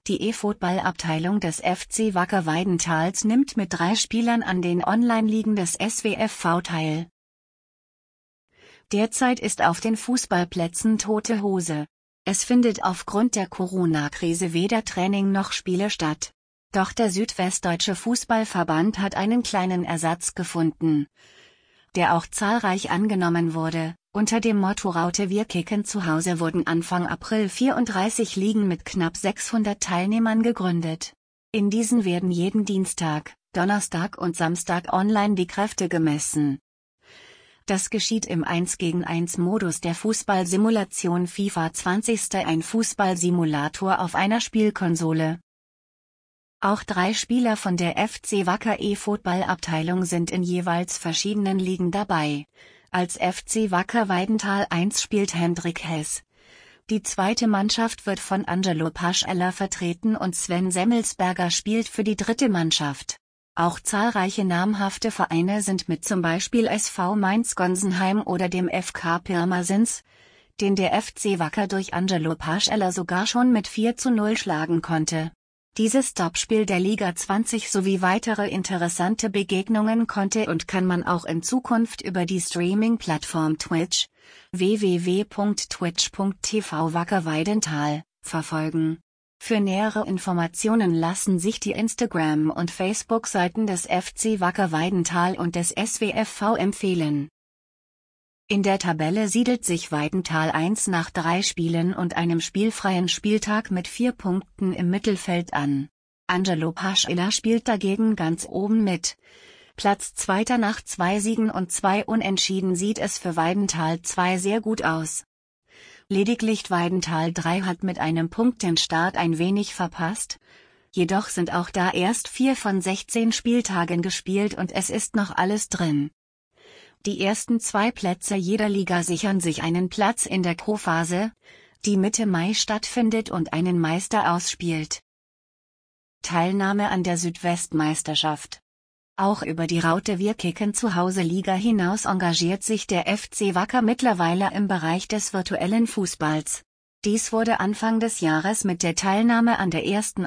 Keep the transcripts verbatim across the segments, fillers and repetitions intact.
Die E-Football-Abteilung des F C Wacker Weidentals nimmt mit drei Spielern an den Online-Ligen des S W F V teil. Derzeit ist auf den Fußballplätzen tote Hose. Es findet aufgrund der Corona-Krise weder Training noch Spiele statt. Doch der Südwestdeutsche Fußballverband hat einen kleinen Ersatz gefunden, der auch zahlreich angenommen wurde. Unter dem Motto Raute wir kicken zu Hause wurden Anfang April vierunddreißig Ligen mit knapp sechshundert Teilnehmern gegründet. In diesen werden jeden Dienstag, Donnerstag und Samstag online die Kräfte gemessen. Das geschieht im eins gegen eins Modus der Fußballsimulation FIFA zwanzig, ein Fußballsimulator auf einer Spielkonsole. Auch drei Spieler von der F C Wacker E-Football-Abteilung sind in jeweils verschiedenen Ligen dabei. Als F C Wacker Weidental eins spielt Hendrik Hess. Die zweite Mannschaft wird von Angelo Paschella vertreten und Sven Semmelsberger spielt für die dritte Mannschaft. Auch zahlreiche namhafte Vereine sind mit, zum Beispiel S V Mainz-Gonsenheim oder dem F K Pirmasens, den der F C Wacker durch Angelo Paschella sogar schon mit vier zu null schlagen konnte. Dieses Topspiel der Liga zwanzig sowie weitere interessante Begegnungen konnte und kann man auch in Zukunft über die Streaming-Plattform Twitch, w w w punkt twitch punkt t v Wacker Weidental, verfolgen. Für nähere Informationen lassen sich die Instagram- und Facebook-Seiten des F C Wacker Weidental und des S W F V empfehlen. In der Tabelle siedelt sich Weidental eins nach drei Spielen und einem spielfreien Spieltag mit vier Punkten im Mittelfeld an. Angelo Paschella spielt dagegen ganz oben mit. Platz zweiter nach zwei Siegen und zwei Unentschieden sieht es für Weidental zwei sehr gut aus. Lediglich Weidental drei hat mit einem Punkt den Start ein wenig verpasst. Jedoch sind auch da erst vier von sechzehn Spieltagen gespielt und es ist noch alles drin. Die ersten zwei Plätze jeder Liga sichern sich einen Platz in der Pro-Phase, die Mitte Mai stattfindet und einen Meister ausspielt. Teilnahme an der Südwestmeisterschaft. Auch über die Raute wir kicken zu Hause Liga hinaus engagiert sich der F C Wacker mittlerweile im Bereich des virtuellen Fußballs. Dies wurde Anfang des Jahres mit der Teilnahme an der ersten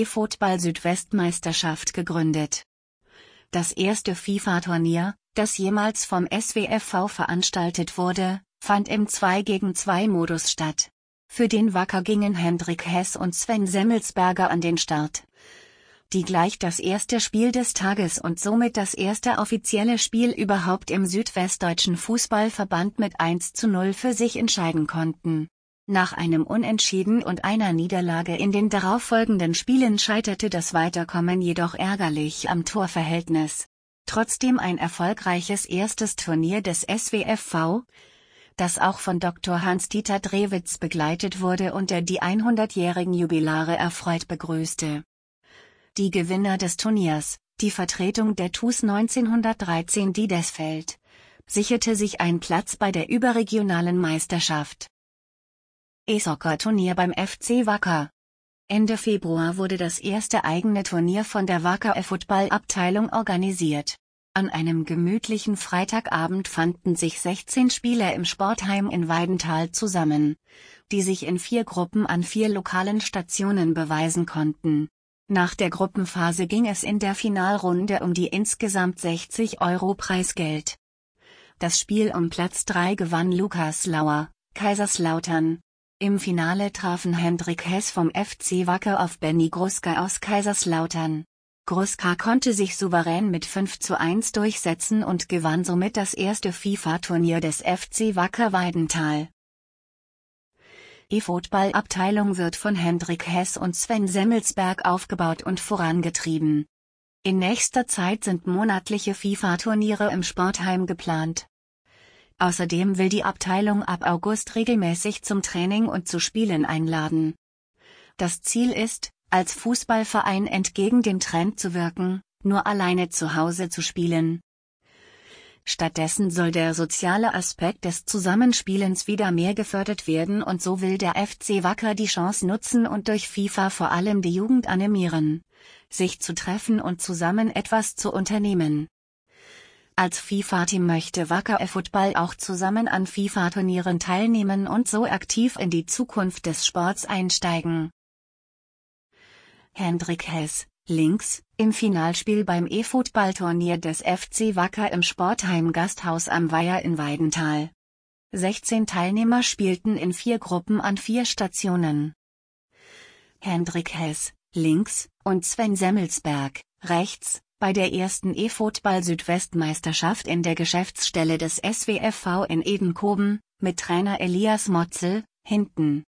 E-Football-Südwestmeisterschaft gegründet. Das erste FIFA-Turnier, das jemals vom S W F V veranstaltet wurde, fand im zwei gegen zwei Modus statt. Für den Wacker gingen Hendrik Hess und Sven Semmelsberger an den Start, die gleich das erste Spiel des Tages und somit das erste offizielle Spiel überhaupt im Südwestdeutschen Fußballverband mit eins zu null für sich entscheiden konnten. Nach einem Unentschieden und einer Niederlage in den darauffolgenden Spielen scheiterte das Weiterkommen jedoch ärgerlich am Torverhältnis. Trotzdem ein erfolgreiches erstes Turnier des S W F V, das auch von Doktor Hans-Dieter Drewitz begleitet wurde und der die hundertjährigen Jubilare erfreut begrüßte. Die Gewinner des Turniers, die Vertretung der T U S neunzehnhundertdreizehn Diedesfeld, sicherte sich einen Platz bei der überregionalen Meisterschaft. E-Soccer-Turnier beim F C Wacker. Ende Februar wurde das erste eigene Turnier von der Wacker E-Football-Abteilung organisiert. An einem gemütlichen Freitagabend fanden sich sechzehn Spieler im Sportheim in Weidental zusammen, die sich in vier Gruppen an vier lokalen Stationen beweisen konnten. Nach der Gruppenphase ging es in der Finalrunde um die insgesamt sechzig Euro Preisgeld. Das Spiel um Platz drei gewann Lukas Lauer, Kaiserslautern. Im Finale trafen Hendrik Hess vom F C Wacker auf Benny Gruska aus Kaiserslautern. Gruska konnte sich souverän mit fünf zu eins durchsetzen und gewann somit das erste FIFA-Turnier des F C Wacker Weidental. E-Football-Abteilung wird von Hendrik Hess und Sven Semmelsberg aufgebaut und vorangetrieben. In nächster Zeit sind monatliche FIFA-Turniere im Sportheim geplant. Außerdem will die Abteilung ab August regelmäßig zum Training und zu Spielen einladen. Das Ziel ist, als Fußballverein entgegen dem Trend zu wirken, nur alleine zu Hause zu spielen. Stattdessen soll der soziale Aspekt des Zusammenspielens wieder mehr gefördert werden und so will der F C Wacker die Chance nutzen und durch FIFA vor allem die Jugend animieren, sich zu treffen und zusammen etwas zu unternehmen. Als FIFA-Team möchte Wacker E-Football auch zusammen an FIFA-Turnieren teilnehmen und so aktiv in die Zukunft des Sports einsteigen. Hendrik Hess, links, im Finalspiel beim E-Football-Turnier des F C Wacker im Sportheim Gasthaus am Weiher in Weidenthal. sechzehn Teilnehmer spielten in vier Gruppen an vier Stationen. Hendrik Hess, links, und Sven Semmelsberg, rechts, bei der ersten E-Football-Südwestmeisterschaft in der Geschäftsstelle des S W F V in Edenkoben, mit Trainer Elias Motzel, hinten.